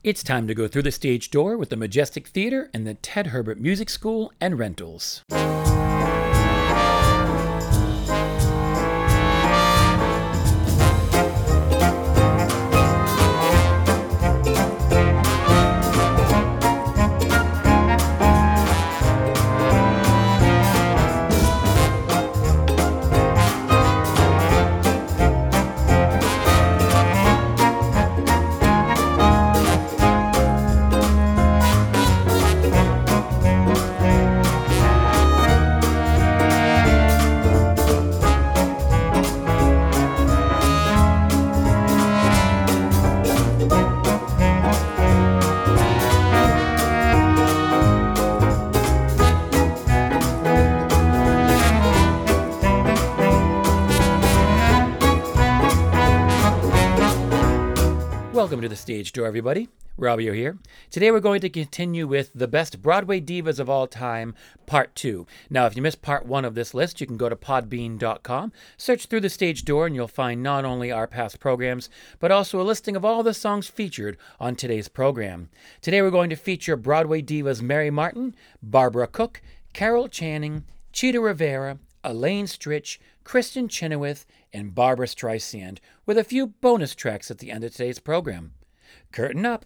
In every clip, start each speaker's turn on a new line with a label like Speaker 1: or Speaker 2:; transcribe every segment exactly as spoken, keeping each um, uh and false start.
Speaker 1: It's time to go through the stage door with the Majestic Theater and the Ted Herbert Music School and Rentals. Welcome to the Stage Door, everybody. Robbio here. Today we're going to continue with the best Broadway divas of all time, part two. Now, if you missed part one of this list, you can go to podbean dot com, search through the Stage Door, and you'll find not only our past programs, but also a listing of all the songs featured on today's program. Today we're going to feature Broadway divas Mary Martin, Barbara Cook, Carol Channing, Chita Rivera, Elaine Stritch, Kristen Chenoweth, and Barbra Streisand, with a few bonus tracks at the end of today's program. Curtain up!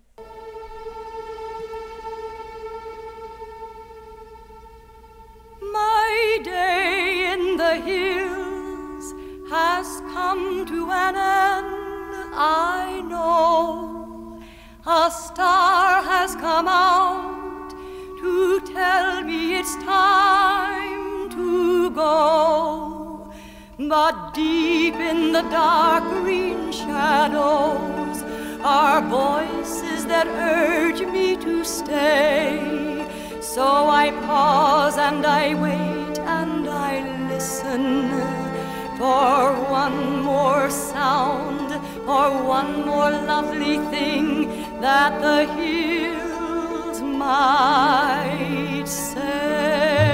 Speaker 2: My day in the hills has come to an end, I know. A star has come out to tell me it's time to go. But deep in the dark green shadows are voices that urge me to stay. So I pause and I wait and I listen for one more sound, for one more lovely thing that the hills might say.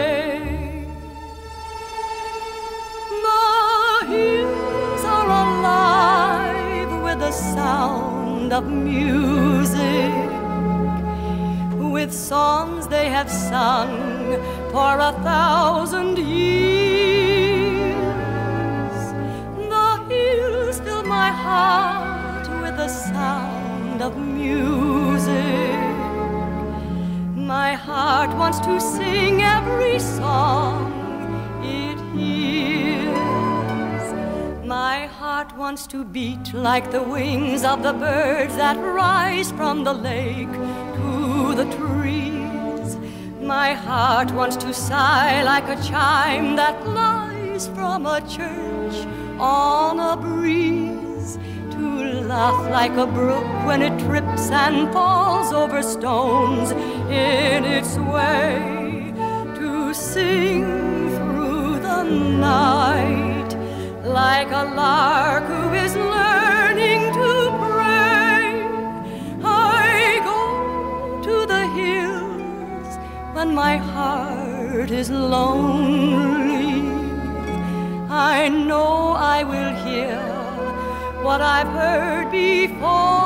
Speaker 2: The hills are alive with the sound of music, with songs they have sung for a thousand years. The hills fill my heart with the sound of music. My heart wants to sing every song it hears. My heart wants to beat like the wings of the birds that rise from the lake to the trees. My heart wants to sigh like a chime that lies from a church on a breeze, to laugh like a brook when it trips and falls over stones in its way, to sing through the night like a lark who is learning to pray. I go to the hills when my heart is lonely. I know I will hear what I've heard before.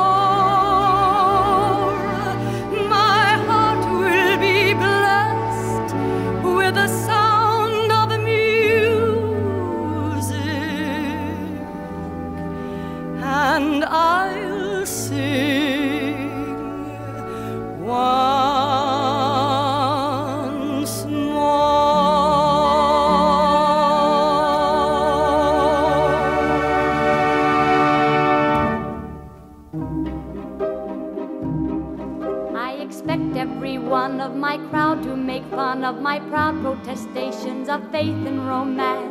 Speaker 2: My heart will be blessed with the sound of music, and I'll sing once more.
Speaker 3: I expect every one of my crowd to make fun of my proud protestations of faith and romance.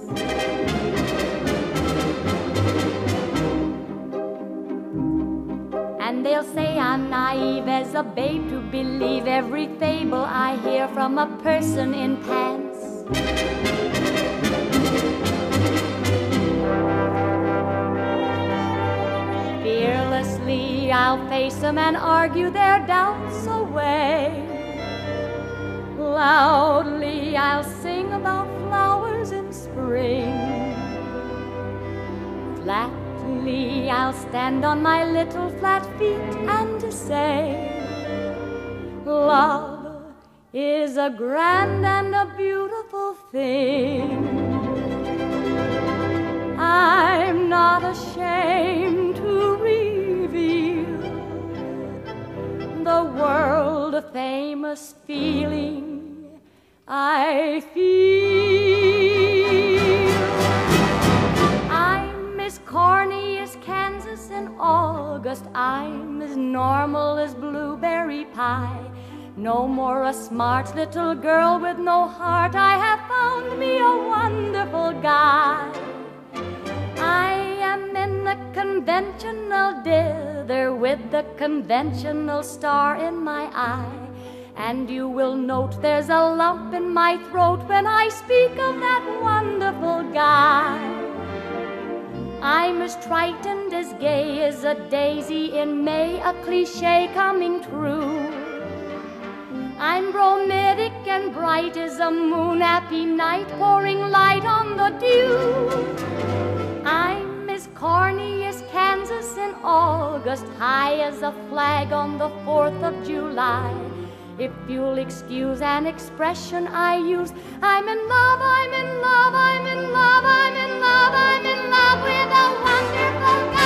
Speaker 3: And they'll say I'm naive as a babe to believe every fable I hear from a person in pants. Fearlessly I'll face them and argue their doubts away. Loudly I'll sing about flowers in spring. Flatly Only I'll stand on my little flat feet and say, love is a grand and a beautiful thing. I'm not ashamed to reveal the world-famous feeling I feel. I'm as corny as Kansas in August. I'm as normal as blueberry pie. No more a smart little girl with no heart. I have found me a wonderful guy. I am in a conventional dither with the conventional star in my eye. And you will note there's a lump in my throat when I speak of that wonderful guy. I'm as trite and as gay as a daisy in May, a cliche coming true. I'm bromidic and bright as a moon-happy night, pouring light on the dew. I'm as corny as Kansas in August, high as a flag on the fourth of July. If you'll excuse an expression I use, I'm in love, I'm in love, I'm in love, I'm in love, I'm in love with a wonderful guy.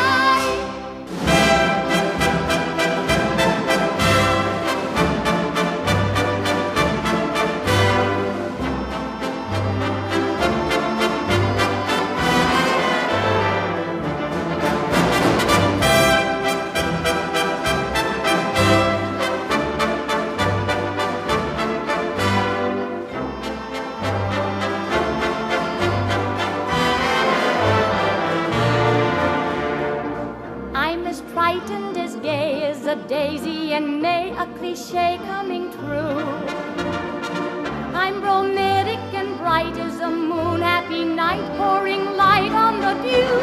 Speaker 3: Frightened as gay as a daisy in May, a cliche coming true. I'm bromidic and bright as a moon-happy night, pouring light on the dew.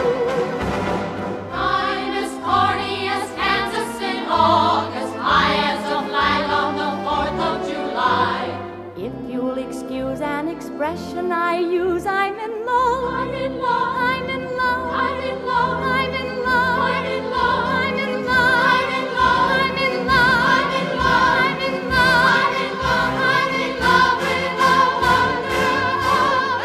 Speaker 3: I'm as corny as Kansas in August, high as a flag on the fourth of July. If you'll excuse an expression I use, I'm in love, I'm in love, I'm in love, I'm in love, I'm in love, I'm in love, I'm in love, I'm in love, I'm in love, I'm in love, I'm in love, I'm in love, I'm in love with a wonderful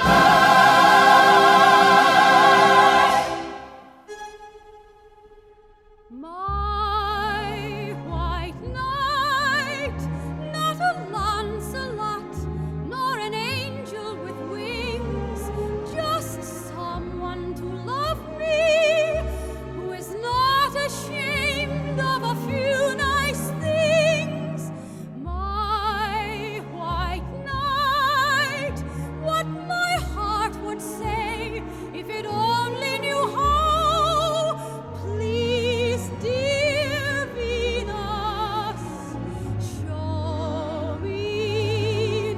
Speaker 3: guy. My white knight, not a Lancelot, nor an angel with wings, just someone to love me, who is not ashamed of a few nice things. My white knight, what my heart would say if it only knew how. Please, dear Venus, show me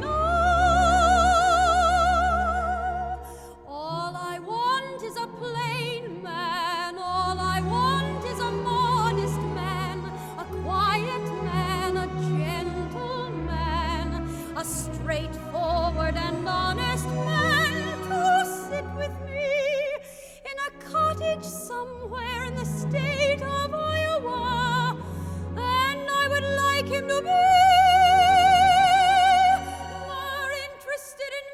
Speaker 3: now. All I want is a plain man, all I want is a modest man, a quiet man, a gentleman, a straightforward and honest man to sit with me in a cottage somewhere in the state of Iowa, and I would like him to be more interested in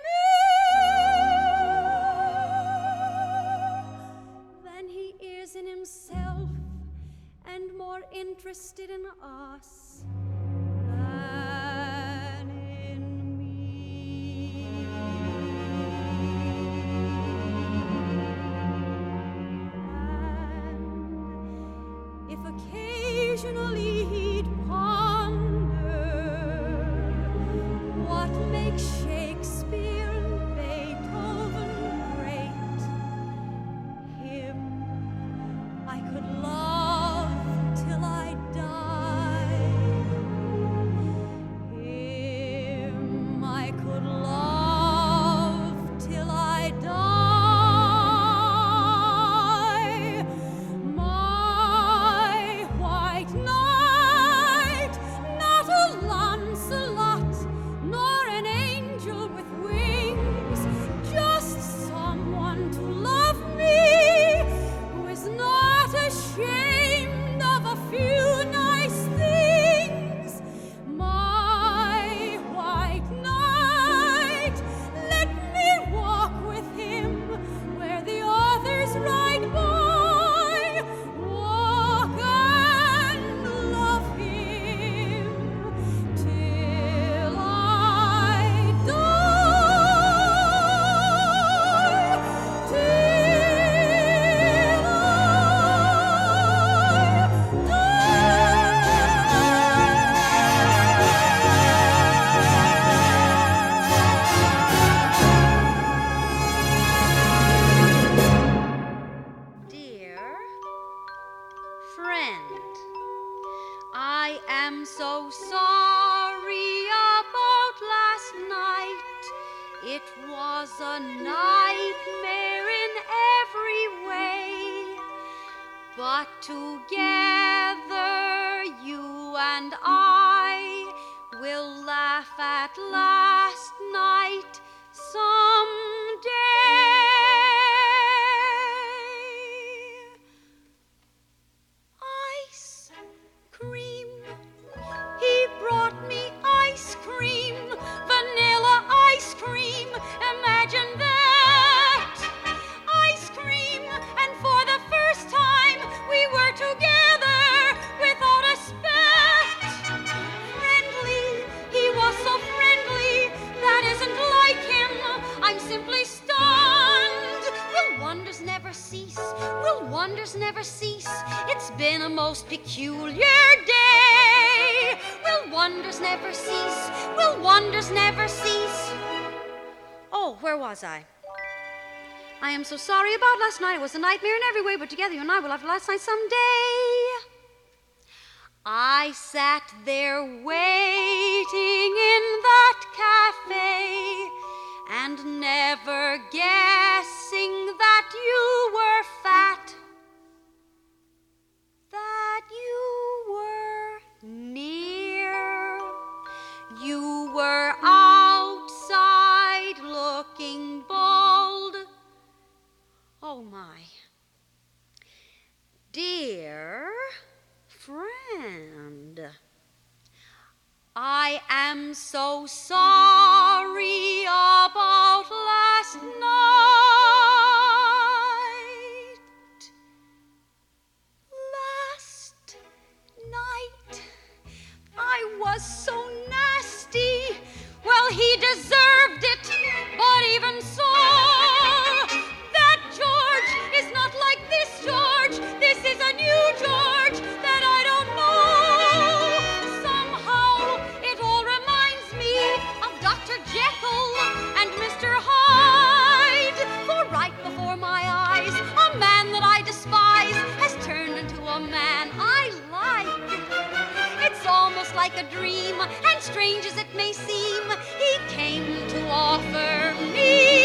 Speaker 3: me than he is in himself, and more interested in us than in me. And if occasionally he'd ponder what makes Shakespeare and Beethoven great, him I could love till I die. Him I could love till I die. My white knight, not a Lancelot, nor an angel with wings.
Speaker 4: am so sorry about last night. It was a nightmare in every way. But together you and I will laugh at last night someday. Ice cream. He brought me ice cream, vanilla ice cream. Imagine that. Ice cream, and for the first time we were together without a spat. Friendly, he was so friendly. That isn't like him. I'm simply stunned. Will wonders never cease? Will wonders never cease? It's been a most peculiar day. Will wonders never cease? Will wonders never cease? Oh, where was I? I am so sorry about last night. It was a nightmare in every way, but together you and I will have last night someday. I sat there waiting in that cafe and never guessing that you were fat, that you were near. You were outside looking bold. Oh my. Dear friend, I am so sorry about last night. Last night, I was so nasty. Well, he deserved it, but even so, that George is not like this George. This is a new George that I don't know. Somehow, it all reminds me of Doctor Jekyll and Mister Hyde. For right before my eyes, a man that I despise has turned into a man I like. It's almost like a dream, and strange as it may seem, he came to offer me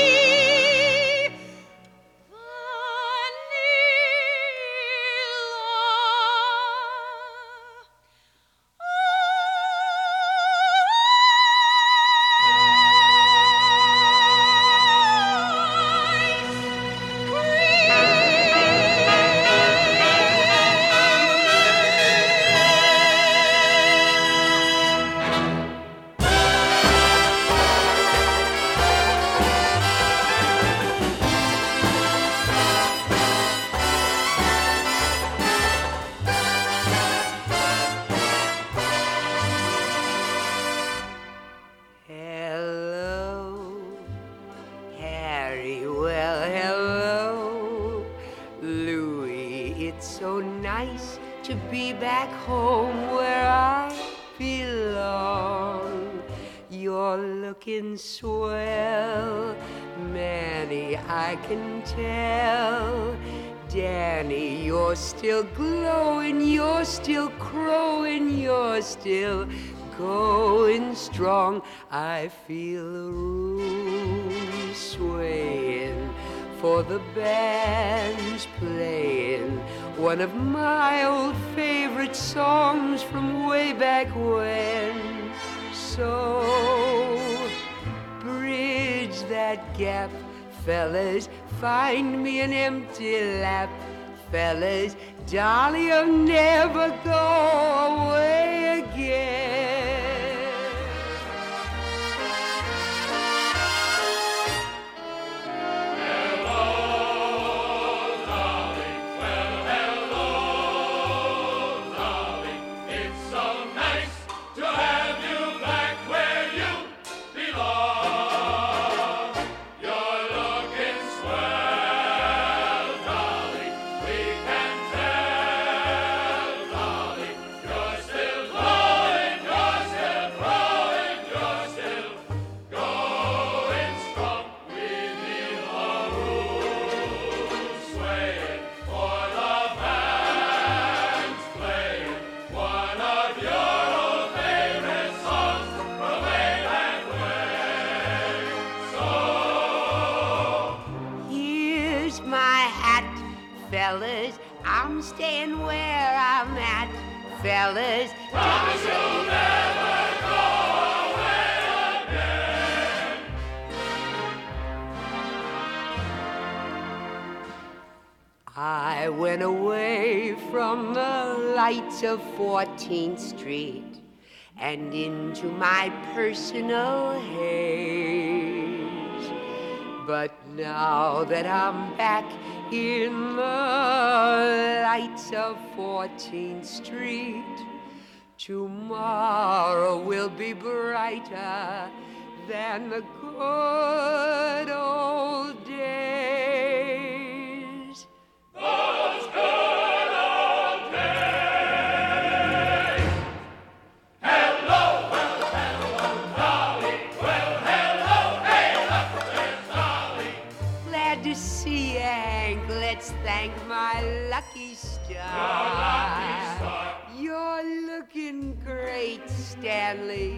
Speaker 5: to be back home where I belong. You're looking swell, Manny, I can tell. Danny, you're still glowing, you're still crowing, you're still going strong. I feel the room swaying, for the band's playing one of my old favorite songs from way back when. So bridge that gap, fellas, find me an empty lap. Fellas, Dolly'll never go away again.
Speaker 6: You're
Speaker 5: I'm staying where I'm at, fellas.
Speaker 6: Promise you'll never go away again.
Speaker 5: I went away from the lights of fourteenth Street and into my personal haze. But now that I'm back in the lights of fourteenth Street, tomorrow will be brighter than the good old days.
Speaker 6: Those good old days. Hello, well, hello, Dolly. Well, hello, hey, look, there's Dolly.
Speaker 5: Glad to see you, Hank. Let's thank my lucky star. You're looking great, Stanley.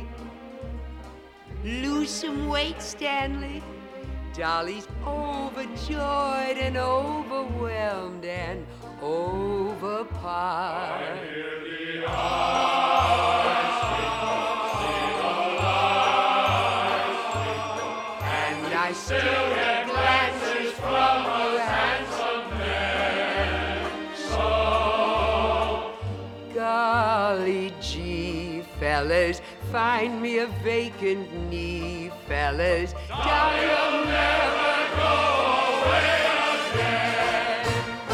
Speaker 5: Lose some weight, Stanley. Dolly's overjoyed and overwhelmed and overpowered.
Speaker 6: I hear the eyes speak, see the lies speak,
Speaker 5: And I still get glances from you, handsome man. So, golly gee, fellas, find me a vacant knee, fellas. Dolly'll never go away again.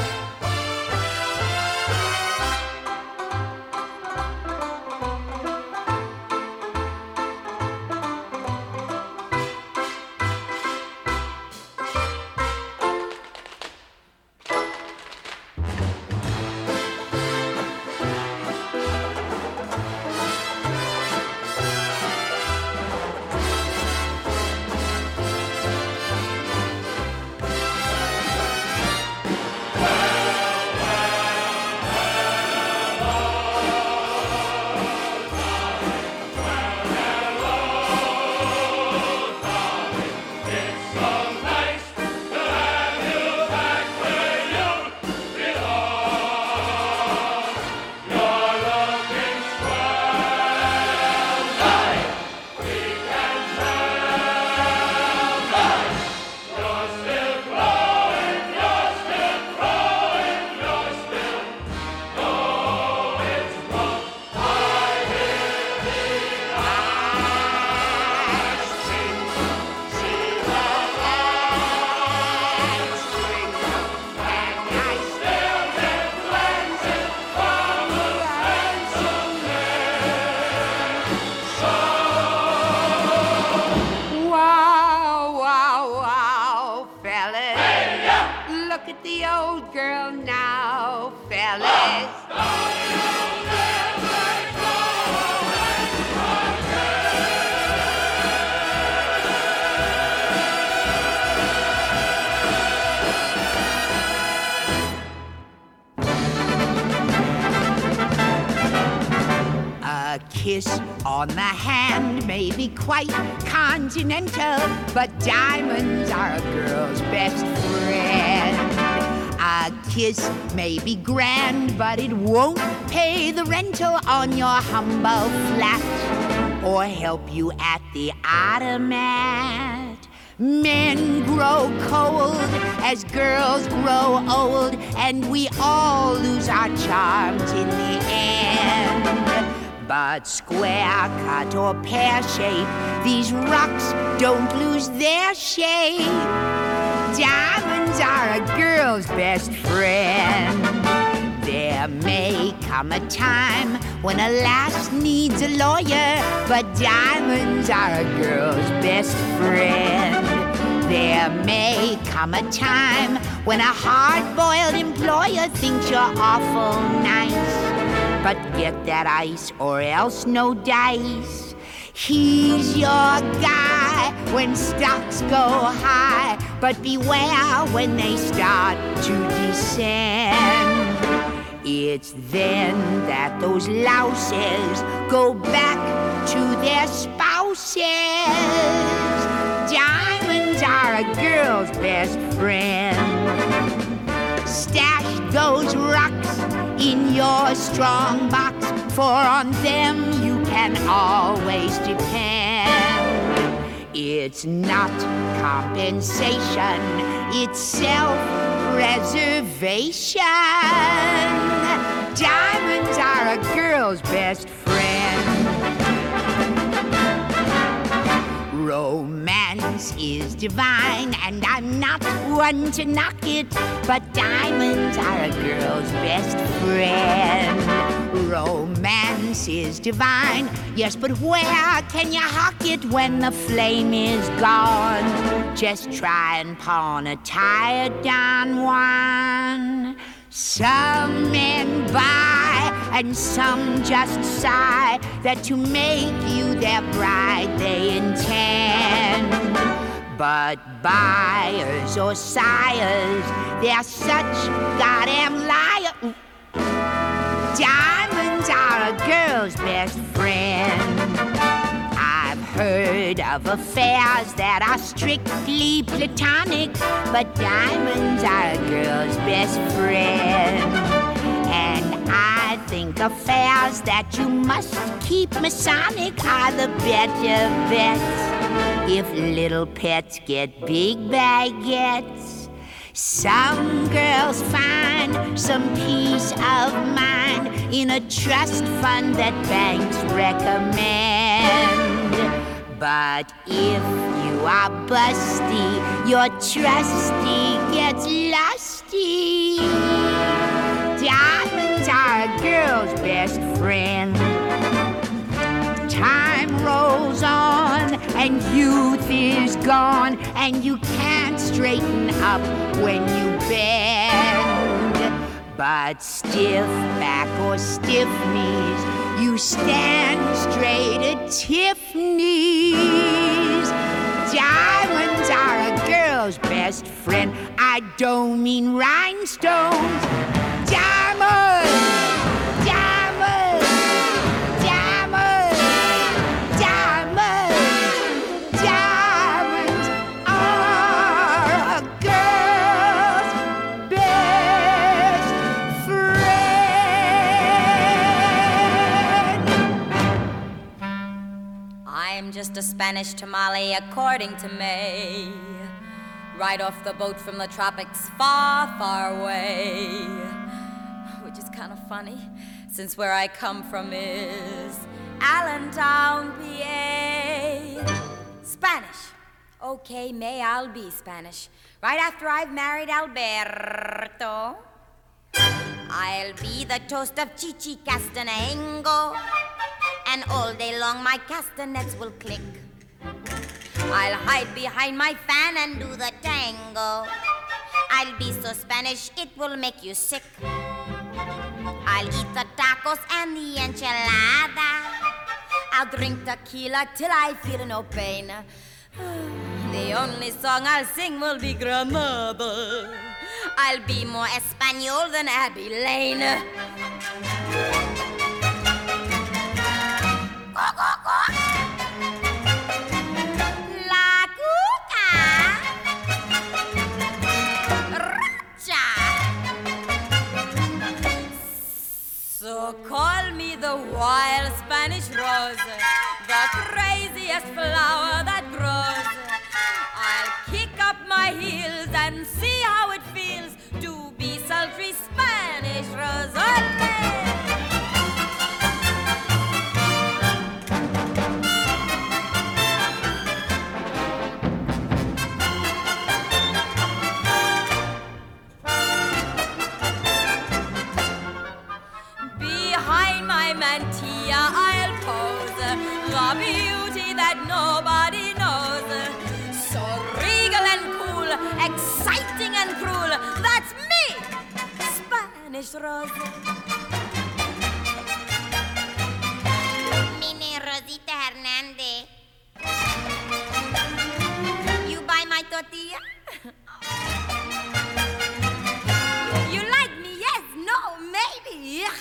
Speaker 7: Kiss on the hand may be quite continental, but diamonds are a girl's best friend. A kiss may be grand, but it won't pay the rental on your humble flat or help you at the automat. Men grow cold as girls grow old, and we all lose our charms in the end. But square cut or pear shape, these rocks don't lose their shape. Diamonds are a girl's best friend. There may come a time when a lass needs a lawyer, but diamonds are a girl's best friend. There may come a time when a hard-boiled employer thinks you're awful nice, but get that ice or else no dice. He's your guy when stocks go high, but beware when they start to descend. It's then that those louses go back to their spouses. Diamonds are a girl's best friend. Stash those rocks in your strong box, for on them you can always depend. It's not compensation, it's self-preservation. Diamonds are a girl's best friend. Romance is divine, and I'm not one to knock it, but diamonds are a girl's best friend. Romance is divine, yes, but where can you hawk it when the flame is gone? Just try and pawn a tired down one. Some men buy and some just sigh that to make you their bride they intend. But buyers or sighers, they're such goddamn liars. Diamonds are a girl's best friend. I've heard of affairs that are strictly platonic, but diamonds are a girl's best friend. And I think affairs that you must keep Masonic are the better bets. If little pets get big baguettes, some girls find some peace of mind in a trust fund that banks recommend. But if you are busty, your trustee gets lusty. Diamonds are a girl's best friend. Time rolls on and youth is gone, and you can't straighten up when you bend. But stiff back or stiff knees, you stand straight at Tiffany's. Diamonds are a girl's best friend. I don't mean rhinestones. Diamonds! Diamonds! Diamonds! Diamonds! Diamonds are a girl's best friend.
Speaker 8: I'm just a Spanish tamale according to May, right off the boat from the tropics far, far away. Which is kind of funny, since where I come from is Allentown, P A. Spanish. Okay, May, I'll be Spanish. Right after I've married Alberto, I'll be the toast of Chichi Castanango, and all day long my castanets will click. I'll hide behind my fan and do the tango. I'll be so Spanish it will make you sick. I'll eat the tacos and the enchilada. I'll drink tequila till I feel no pain. The only song I'll sing will be Granada. I'll be more Espanol than Abbey Lane. Go, go, go. La cuca. Racha. So call me the wild Spanish rose, the craziest flower that grows. I'll kick up my heels and see how it feels to be sultry Spanish rose. Behind my mantilla I'll pose, the beauty that nobody knows. So regal and cool, exciting and cruel, that's me, Spanish Rose. Mini Rosita Hernandez. You buy my tortilla? You like me? Yes, no, maybe.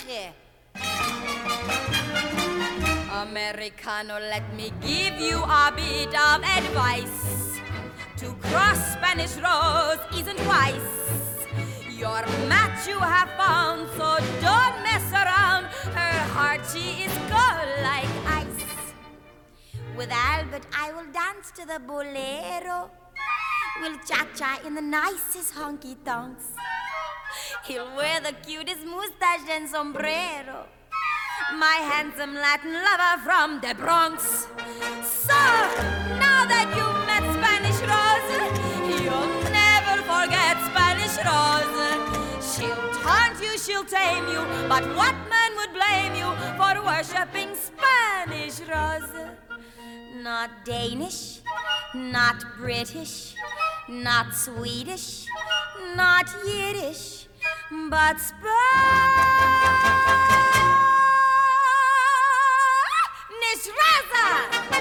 Speaker 8: Americano, let me give you a bit of advice. To cross Spanish Rose isn't wise. your match you have found, so don't mess around. Her heart, she is cold like ice. With Albert, I will dance to the bolero. We'll cha-cha in the nicest honky-tonks. He'll wear the cutest mustache and sombrero. My handsome Latin lover from the Bronx. So, now that you've met Spanish Rose, you'll never forget Spanish Rose. She'll taunt you, she'll tame you, but what man would blame you for worshipping Spanish Rose? Not Danish, not British, not Swedish, not Yiddish, but Spanish Rosa!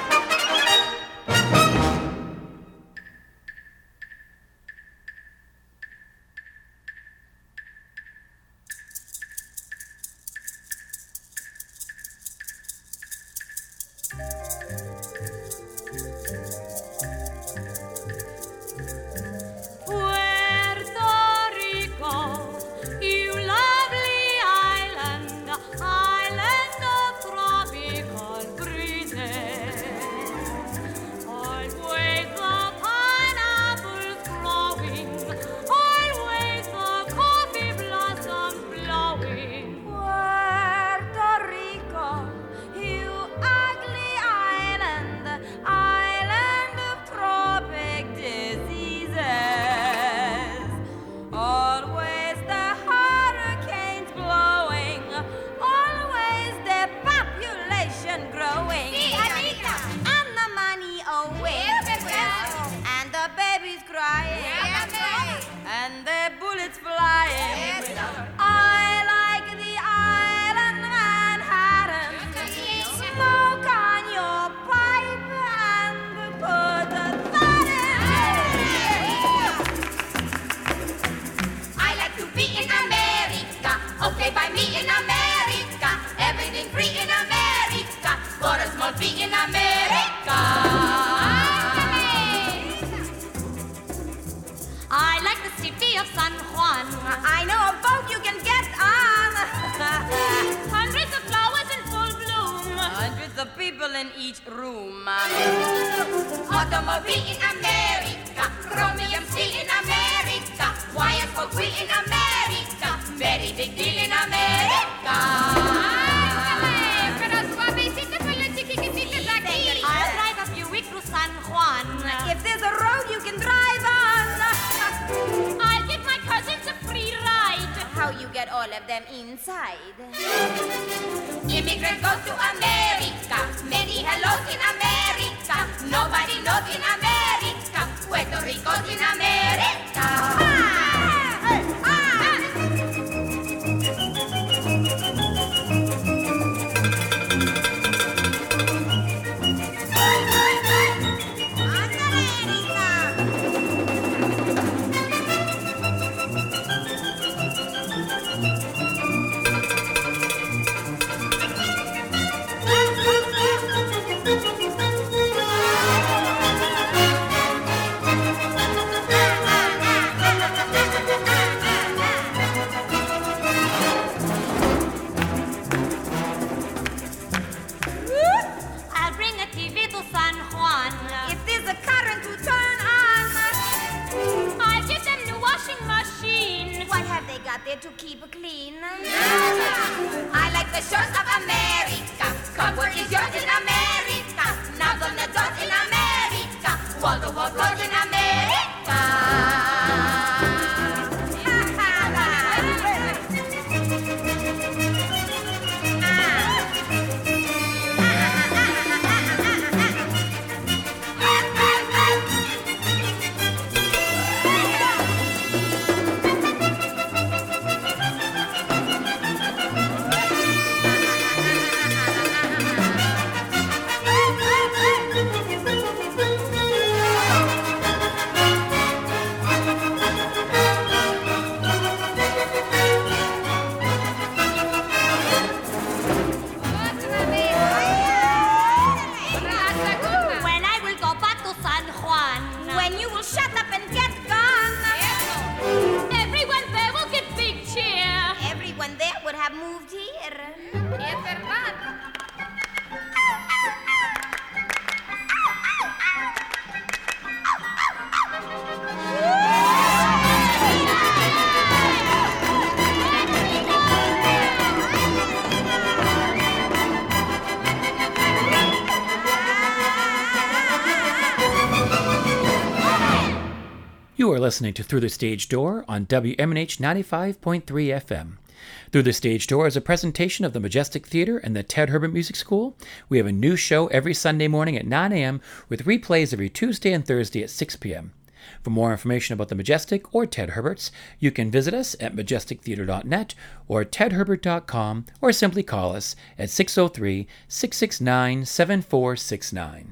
Speaker 1: You are listening to Through the Stage Door on W M N H ninety-five point three F M. Through the Stage Door is a presentation of the Majestic Theater and the Ted Herbert Music School. We have a new show every Sunday morning at nine a.m. with replays every Tuesday and Thursday at six p.m. For more information about the Majestic or Ted Herberts, you can visit us at majestic theater dot net or ted herbert dot com, or simply call us at six oh three, six six nine, seven four six nine.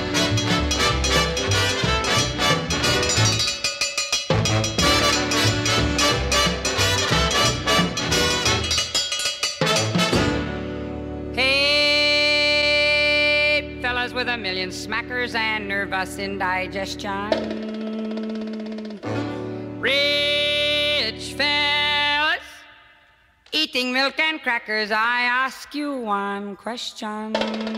Speaker 5: Hey, fellas with a million smackers and nervous indigestion. Rich fellas, eating milk and crackers, I ask you one question.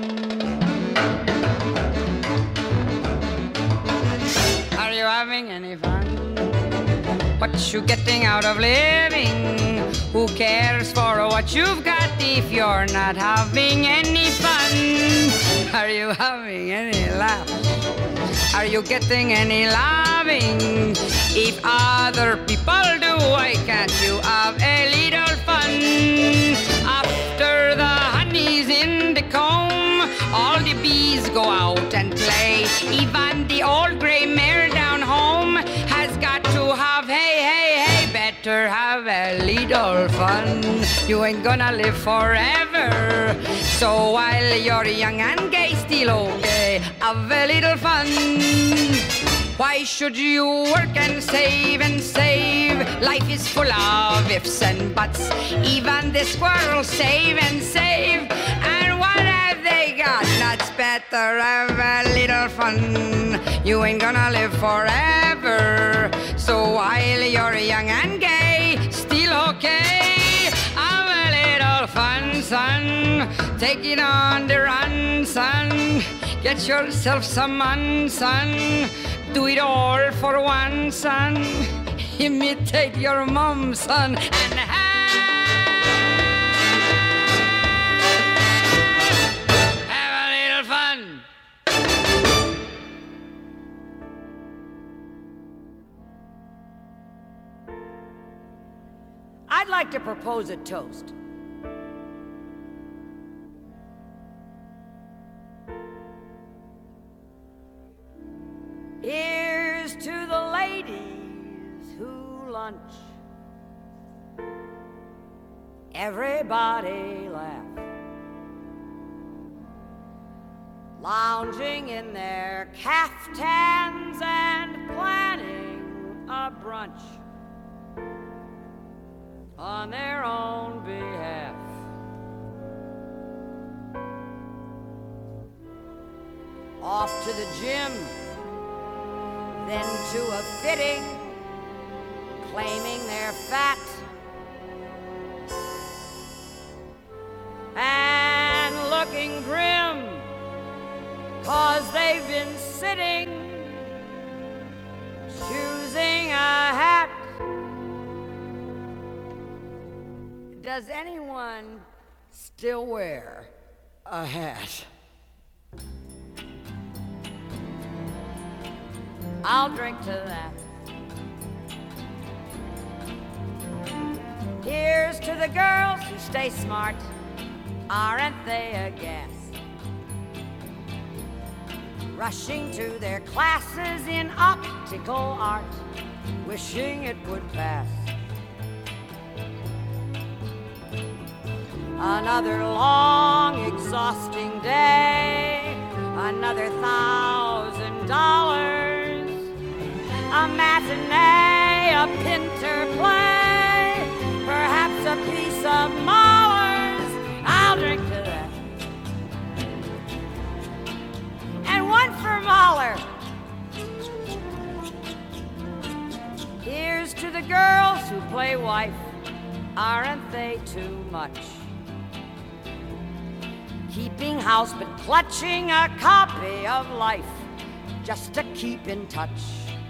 Speaker 5: Are you having any fun? What you getting out of living? Who cares for what you've got if you're not having any fun? Are you having any laughs? Are you getting any loving? If other people do, why can't you have a little fun? After the honey's in the comb, all the bees go out and play. Even the old gray mare down home has got to have, hey, hey, hey, better have a little fun. You ain't gonna live forever. So while you're young and gay, still okay, have a little fun. Why should you work and save and save? Life is full of ifs and buts. Even the squirrels save and save. And what have they got? Nuts. Better have a little fun. You ain't gonna live forever. So while you're young and gay, still okay, have a little fun, son. Take it on the run, son. Get yourself some fun, son. Do it all for one, son. Imitate your mom, son, and have, have a little fun.
Speaker 9: I'd like to propose a toast. Here's to the ladies who lunch. Everybody laugh. Lounging in their caftans and planning a brunch on their own behalf. Off to the gym, then to a fitting, claiming they're fat and looking grim, 'cause they've been sitting, choosing a hat. Does anyone still wear a hat? I'll drink to that. Here's to the girls who stay smart. Aren't they a gas? Rushing to their classes in optical art, wishing it would pass. Another long, exhausting day, another thousand dollars, a matinee, a pinter play, perhaps a piece of Mahler's. I'll drink to that. And one for Mahler. Here's to the girls who play wife. Aren't they too much? Keeping house but clutching a copy of Life just to keep in touch.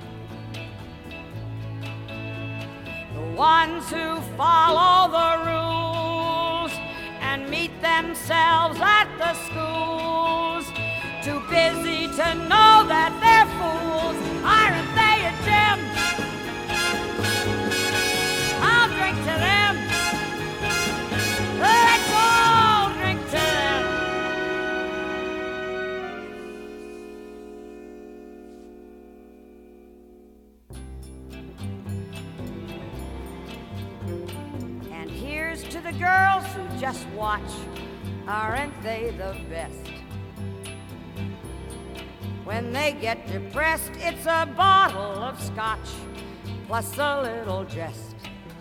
Speaker 9: The ones who follow the rules and meet themselves at the schools, too busy to know that they're fools. Aren't they a gem? to the girls who just watch. Aren't they the best? When they get depressed, it's a bottle of scotch, plus a little jest.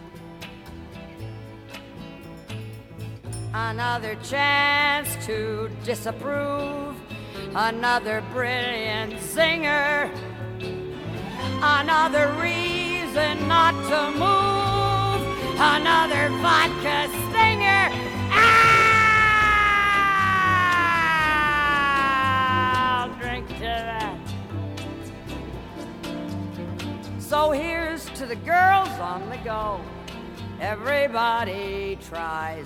Speaker 9: Another chance to disapprove, another brilliant singer, another reason not to move, another vodka stinger. I'll drink to that. So here's to the girls on the go. Everybody tries.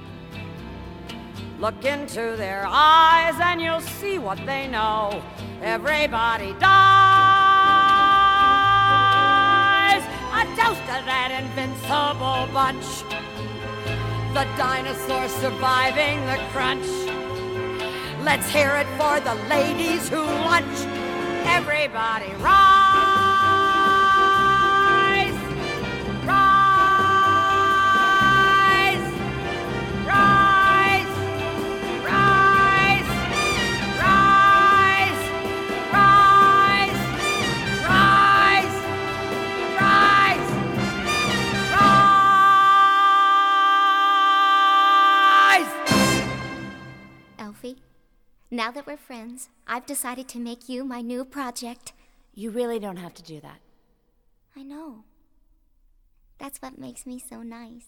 Speaker 9: Look into their eyes and you'll see what they know. Everybody dies. A toast to that invincible bunch. The dinosaurs surviving the crunch. Let's hear it for the ladies who lunch. Everybody rise. Rise. Rise. Rise. Rise. Rise. Rise. Rise. Rise.
Speaker 3: Elfie, now that we're friends, I've decided to make you my new project.
Speaker 10: You really don't have to do that.
Speaker 3: I know. That's what makes me so nice.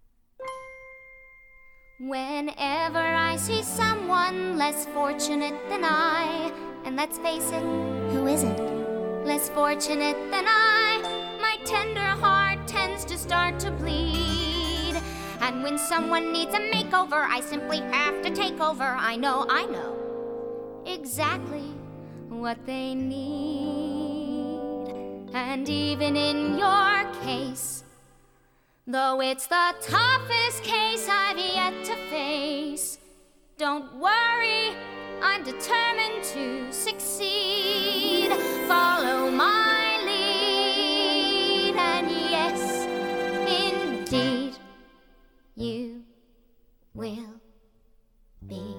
Speaker 3: Whenever I see someone less fortunate than I, and let's face it, who isn't less fortunate than I, my tender heart tends to start to bleed. And when someone needs a makeover, I simply have to take over. I know, I know exactly what they need. And even in your case, though it's the toughest case I've yet to face, don't worry, I'm determined to succeed. Follow my lead, and yes, indeed, you will be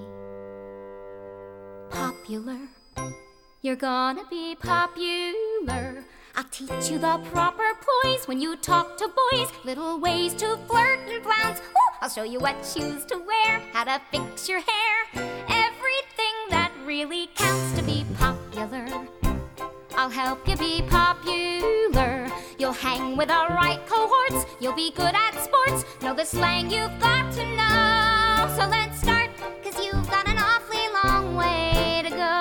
Speaker 3: popular. You're gonna be popular. I'll teach you the proper poise when you talk to boys, little ways to flirt and flounce. Ooh, I'll show you what shoes to wear, how to fix your hair, everything that really counts to be popular. I'll help you be popular. You'll hang with the right cohorts, you'll be good at sports, know the slang you've got to know. So let's start, 'cause you've got an awfully long way to go.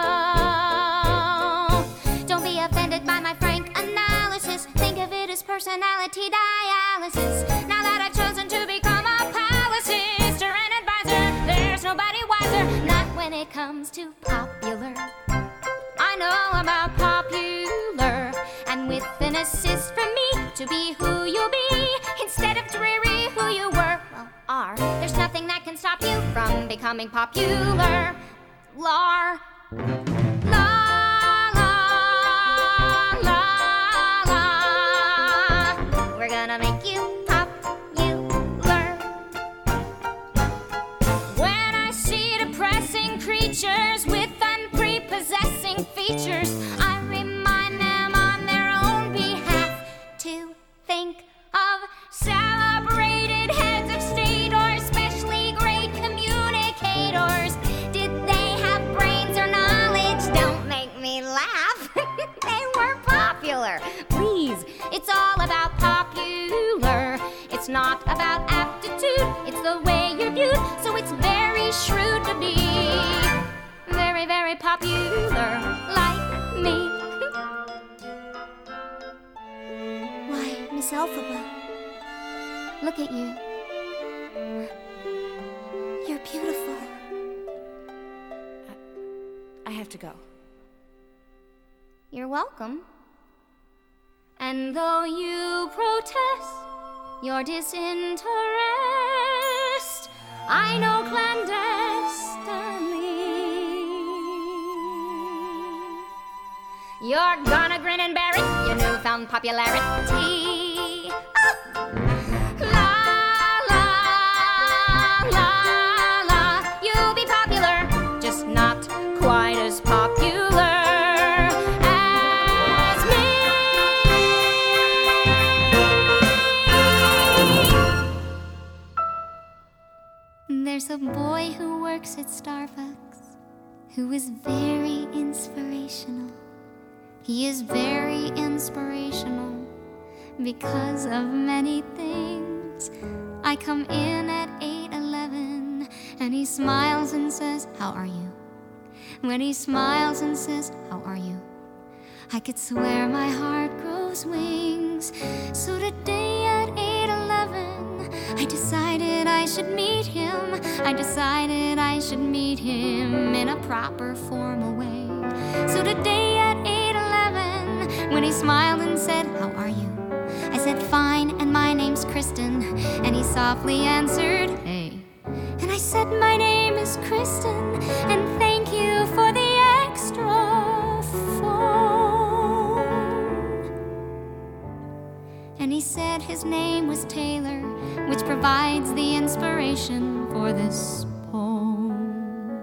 Speaker 3: Don't be offended by my frank analysis, think of it as personality dialysis. Now that I've chosen to become a palace sister and advisor, there's nobody wiser, not when it comes to popular. I know about popular, and with an assist from me to be who you'll be, instead of dreary who you were, well, are. There's nothing that can stop you from becoming popular. Lar. La, la, la, la. We're gonna make you popular. When I see depressing creatures with unprepossessing features, I remind them on their own behalf to think of celebrated heads of state or especially great communicators. Did they have brains or knowledge? Don't make me laugh. They were popular. Please, it's all about popular. It's not about aptitude, it's the way you're viewed. So it's very shrewd to be very, very popular like me. Why, Miss Elphaba, look at you. You're beautiful.
Speaker 10: I have to go.
Speaker 3: You're welcome. And though you protest your disinterest, I know clandestinely you're gonna grin and bear it, your newfound popularity. Ah! La, la,
Speaker 11: who is very inspirational. He is very inspirational because of many things. I come in at eight eleven and he smiles and says, "How are you?" When he smiles and says, "How are you?" I could swear my heart grows wings. So today at eight eleven, I decided I should meet him. I decided I should meet him in a proper formal way. So today at eight eleven, when he smiled and said, "How are you?" I said, "Fine, and my name's Kristen." And he softly answered, "Hey." And I said, "My name is Kristen, and thank you for the extra phone." And he said his name was Taylor, which provides the inspiration for this poem.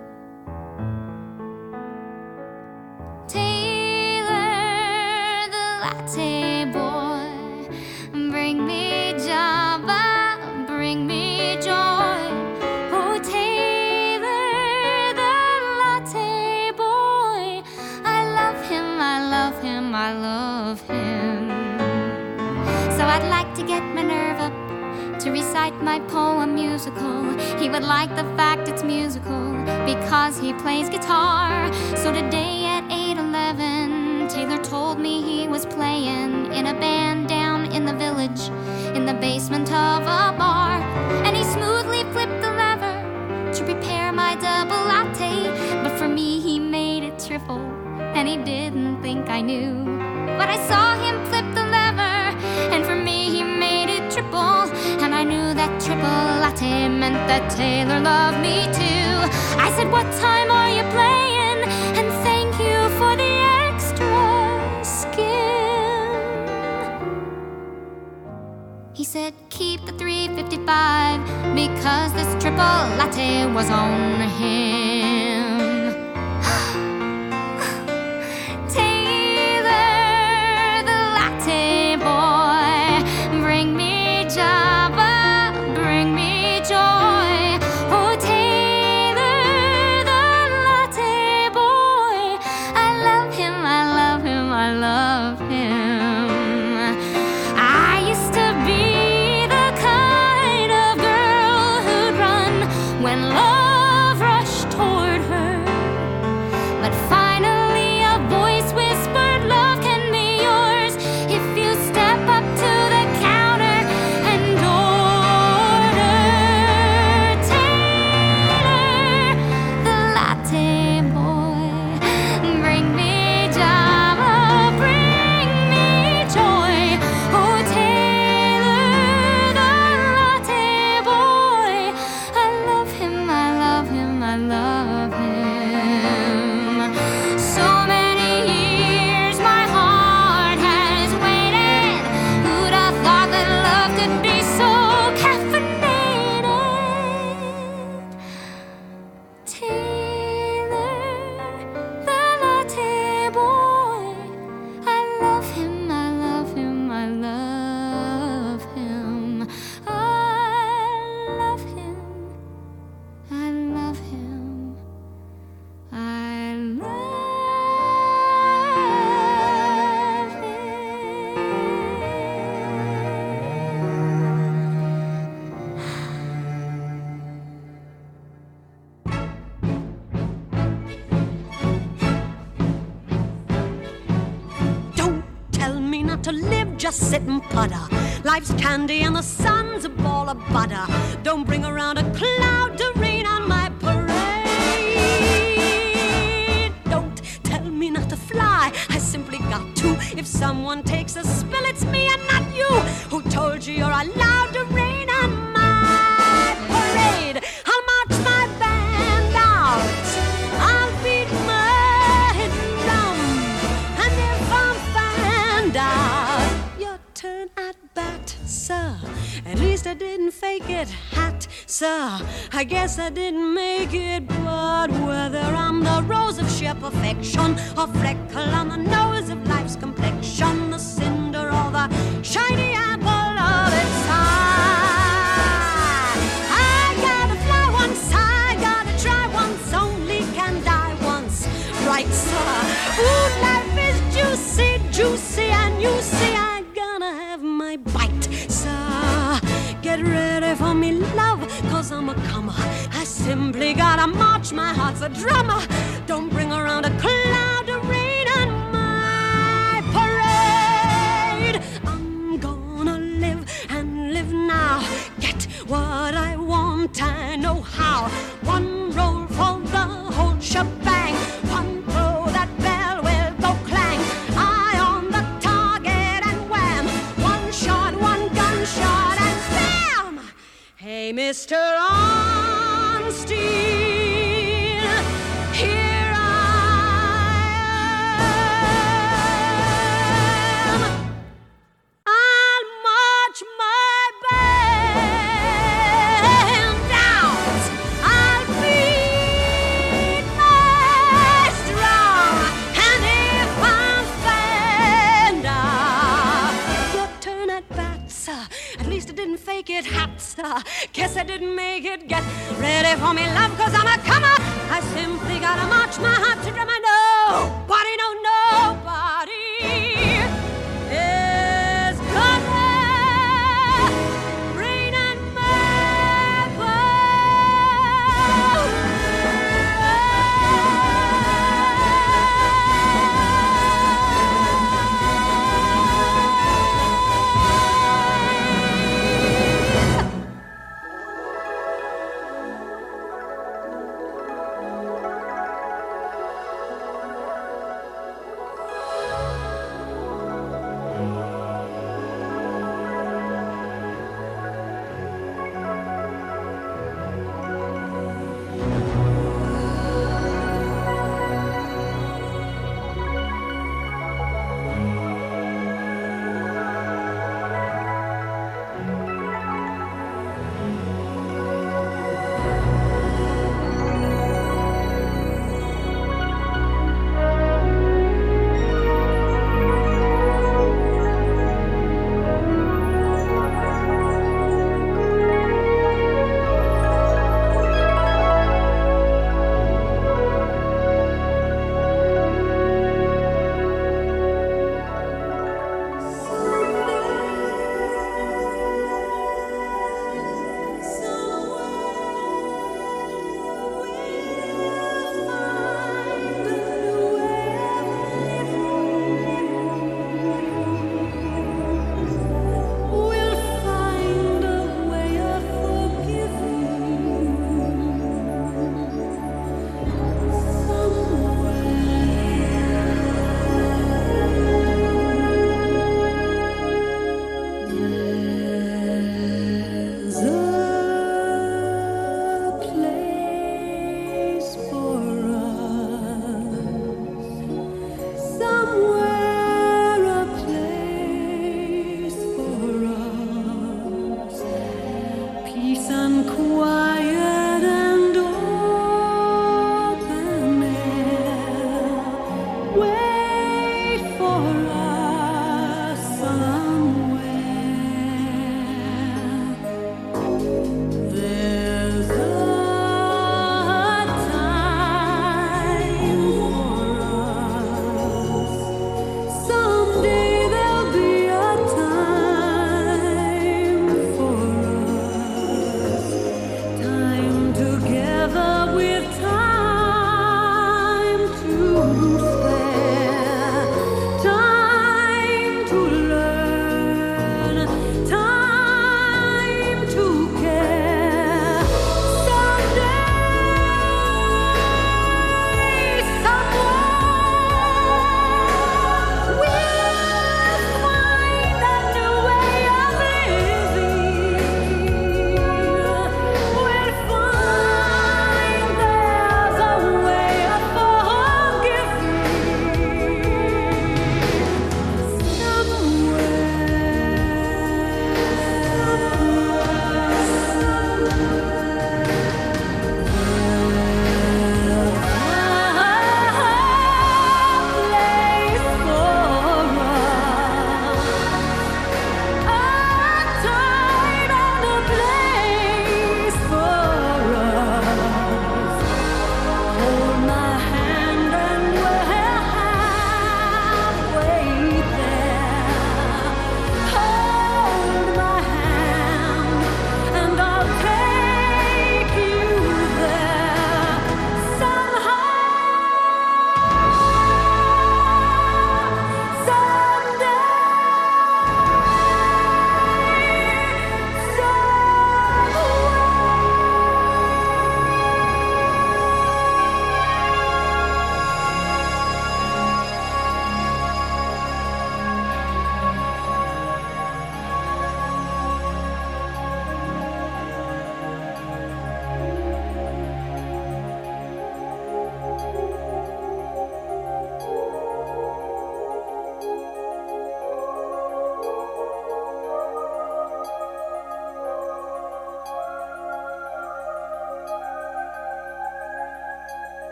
Speaker 11: Taylor, the latte boy, bring me Java, bring me joy. Oh, Taylor, the latte boy, I love him, I love him, I love him. So I'd like to get my nerve up to recite my poem musical. He would like the fact it's musical because he plays guitar. So today at eight eleven, Taylor told me he was playing in a band down in the village, in the basement of a bar. And he smoothly flipped the lever to prepare my double latte. But for me he made it triple, and he didn't think I knew. But I saw him flip the lever, and for me he made it triple. And I knew that triple latte meant that Taylor loved me too. I said, "What time are you playing? And thank you for the extra skin." He said, "Keep the three fifty-five because this triple latte was on him."
Speaker 12: Just sit and putter. Life's candy and the sun's a ball of butter. Don't bring around a cloud to rain on my parade. Don't tell me not to fly, I simply got to. If someone takes a spill, it's me and not you. Who told you you're allowed to rain on my parade? I'll march my band out, I'll beat my drum, and if I'm found out, turn at bat, sir. At least I didn't fake it, hat, sir. I guess I didn't make it, but whether I'm the rose of sheer perfection or freckle on the nose of life's complexion, the cinder or the shiny apple of its eye, I gotta fly once, I gotta try once, only can die once. right, sir. Ooh, life is juicy, juicy, and you see I'm gonna have my bite, sir. Get ready for me, love, cause I'm a comer. I simply gotta march, my heart's a drummer. Don't bring around a cloud of rain on my parade. I'm gonna live and live now. Get what I want, I know how. One roll for the whole shebang. One throw, that bell will go clang. Eye on the target and wham. One shot, one gunshot and bam. Hey, Mister Ornstein, here I am. I'll march my band down. I'll beat my drum. And if I'm Fender, your turn at bat, sir. At least I didn't fake it, hat, sir. Guess I didn't make it. Get ready for me, love, cause I'm a comer. I simply gotta march my heart to drum. I know, nobody, no, nobody is gonna rain on my parade.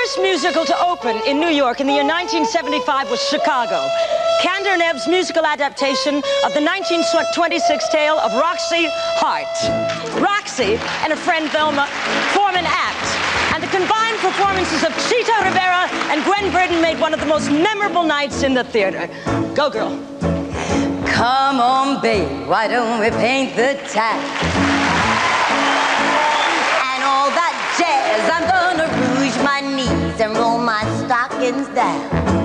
Speaker 13: first musical to open in New York in the year nineteen seventy-five was Chicago. Kander and Ebb's musical adaptation of the nineteen twenty-six tale of Roxy Hart. Roxy and her friend Velma form an act, and the combined performances of Chita Rivera and Gwen Verdon made one of the most memorable nights in the theater. Go, girl.
Speaker 14: Come on, babe, why don't we paint the town? And all that jazz, I'm gonna rouge my knees and roll my stockings down.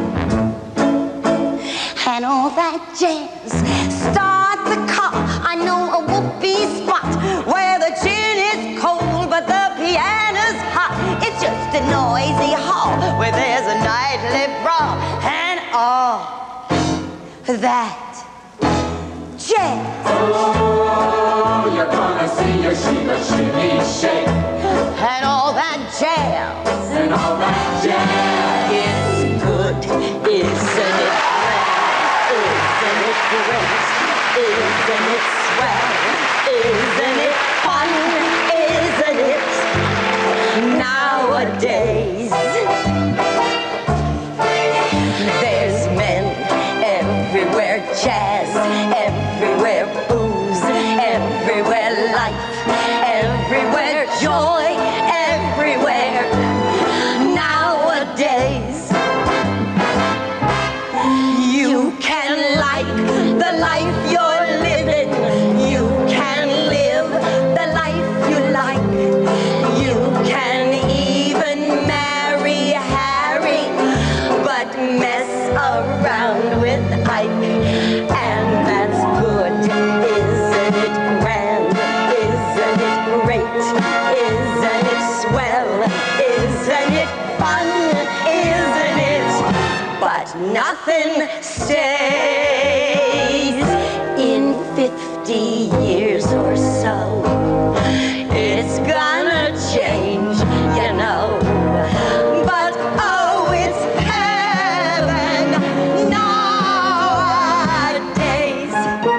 Speaker 14: And all that jazz, start the car. I know a whoopee spot where the gin is cold but the piano's hot. It's just a noisy hall where there's a nightly brawl and all that jazz.
Speaker 6: Oh, you're gonna see your Sheba shimmy shake.
Speaker 14: And all that jazz.
Speaker 6: And all that jazz.
Speaker 14: It's good, isn't it? Isn't it great? Isn't it swell? Isn't it fun? Isn't it? Nowadays, there's men everywhere, jazz everywhere, booze everywhere, life everywhere, joy everywhere. Nowadays, you can like the life you're living. You can live the life you like. You can even marry Harry, but mess around with Ike. And that's good, isn't it grand? Isn't it great? Isn't it swell? Isn't it fun? Isn't it? But nothing stays in fifty years or so. It's gonna change, you know. But oh, it's heaven nowadays.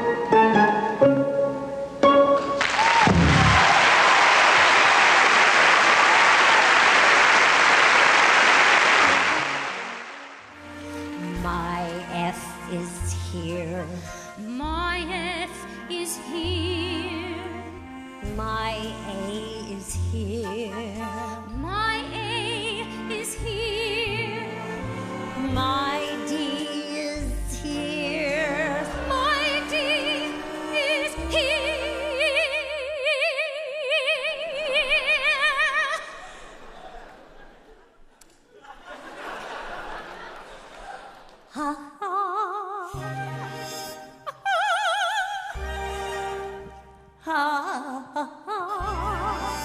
Speaker 12: My F is here.
Speaker 11: My F is here.
Speaker 12: My A is here.
Speaker 11: My A is here.
Speaker 12: My D is here.
Speaker 11: My D is here.
Speaker 12: Ha ha. Ha ha ha.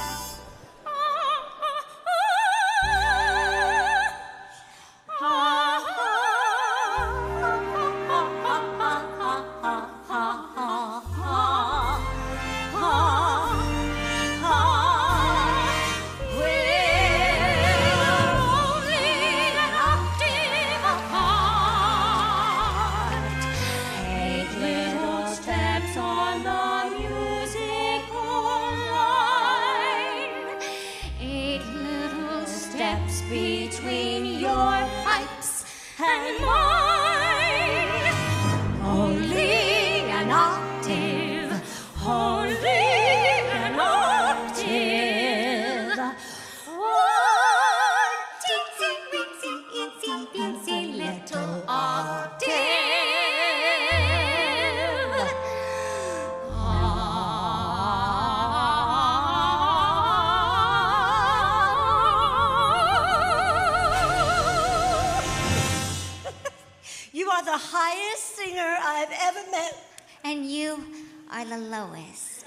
Speaker 11: Eight little steps on the musical line. Eight little steps between your pipes and mine. Only an octave, only an octave. One teensy weensy eensy weensy little octave.
Speaker 12: You are the highest singer I've ever met.
Speaker 11: And you are the lowest.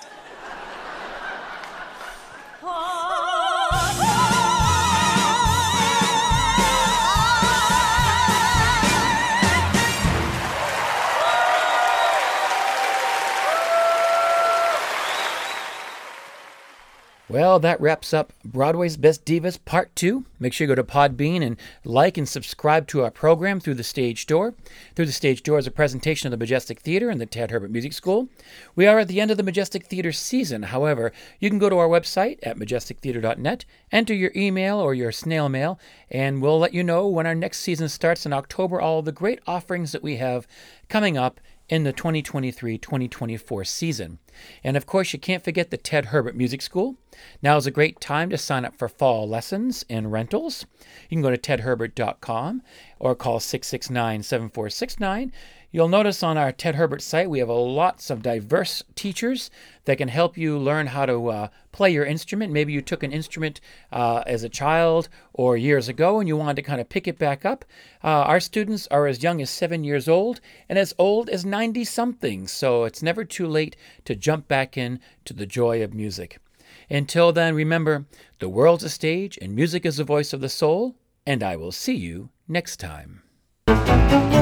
Speaker 1: Well, that wraps up Broadway's Best Divas Part two. Make sure you go to Podbean and like and subscribe to our program through the Stage Door. Through the Stage Door is a presentation of the Majestic Theater and the Ted Herbert Music School. We are at the end of the Majestic Theater season. However, you can go to our website at majestic theater dot net, enter your email or your snail mail, and we'll let you know when our next season starts in October, all the great offerings that we have coming up in the twenty twenty-three twenty twenty-four season. And of course, you can't forget the Ted Herbert Music School. Now is a great time to sign up for fall lessons and rentals. You can go to ted herbert dot com or call six six nine, seven four six nine. You'll notice on our Ted Herbert site we have a lots of diverse teachers that can help you learn how to uh, play your instrument. Maybe you took an instrument uh, as a child or years ago and you wanted to kind of pick it back up. Uh, our students are as young as seven years old and as old as ninety-something, so it's never too late to jump back in to the joy of music. Until then, remember, the world's a stage and music is the voice of the soul, and I will see you next time.